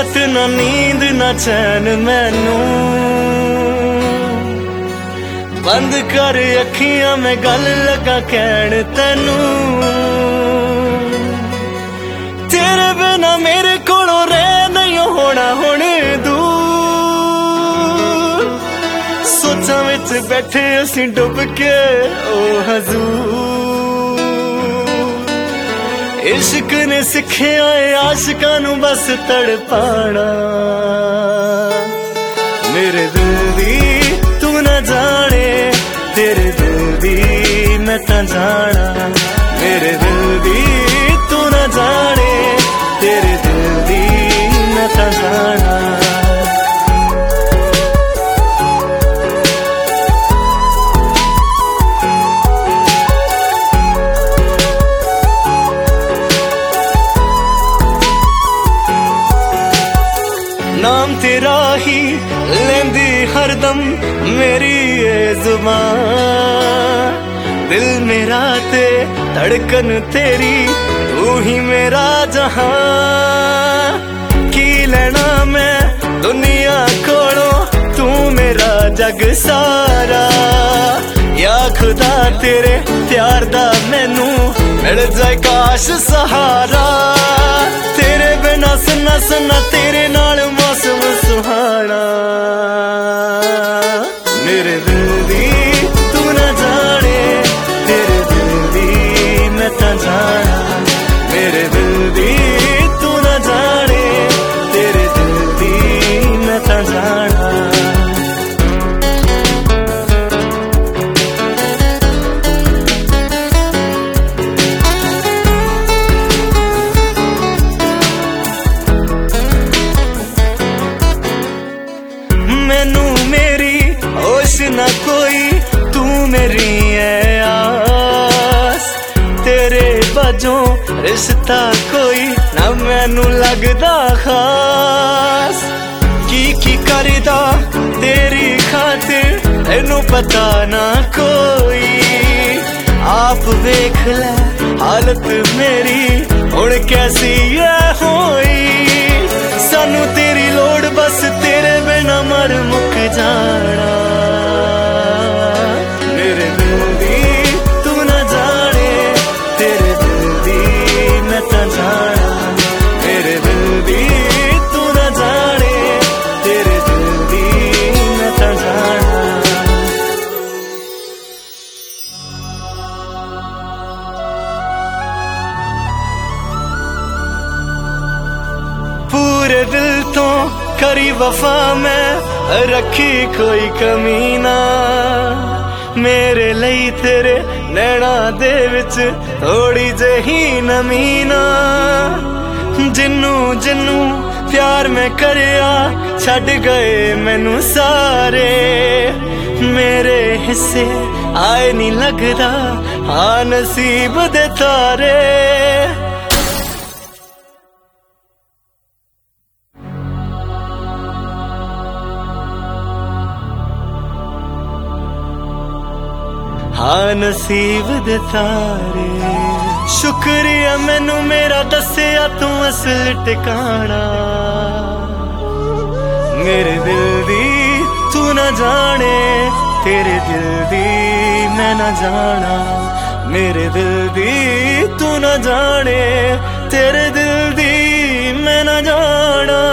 रात ना नींद ना चैन मैनू, बंद कर अखियां मैं गल लगा कहण तैनू। तेरे बिना मेरे कोलों रह नहीं होना हुण दूर, सोचां विच बैठे असीं डुब के ओ हजूर। इश्क ने सिखिया है आशिकां नू बस तड़पाना, मेरे दिल दी तू ना जाने, तेरे दिल दी मैं तां जाना। मेरे दिल दी तू ना जाने, तेरे दिल दी मैं तां जाना। नाम तेरा ही लेंदी हरदम मेरी ये जुबान, दिल मेरा ते धड़कन तेरी तू ही मेरा जहां। की लेना मैं दुनिया कोलों तू मेरा जग सारा, या खुदा तेरे प्यार दा मैनू मिल जाए काश सहारा। तेरे बिना सुना सुना तेरे नाल मौसम सुहाना, मेरे दिल दी तू ना जाने, तेरे दिल दी मैं तां जाना। मेरे दिल दी तू ना जाने, तेरे दिल दी मैं तां जाना। मैनू मेरी होश ना कोई, तू मेरी है आस। तेरे बाजों रिश्ता कोई ना मैनू लगदा खास। की करदा तेरी खातिर मैनू पता ना कोई, आप वेख ले हालत मेरी हुण कैसी है होई। सानू तेरी लोड़ बस तेरे बिना मर मुक जाना, मेरे दिल दी तू ना जाने, तेरे दिल दी मैं तां जाना। मेरे दिल दी तू ना जाने, तेरे दिल दी मैं तां जाना। पूरे दिल तो करी वफा मैं रखी कोई कमी ना, मेरे लई तेरे नैना दे विच थोड़ी जही नमी ना। जिन्नू जिन्नू प्यार मैं करया छड़ गए मैनू सारे, मेरे हिस्से आए नहीं लगदा हाँ नसीब दे तारे। हाँ नसीब दे तारे। शुक्रिया मैनू मेरा दसिया तू असल टिकाना, मेरे दिल दी तू ना जाने, तेरे दिल दी मैं ना जाना। मेरे दिल दी तू ना जाने, तेरे दिल दी मैं ना जाना।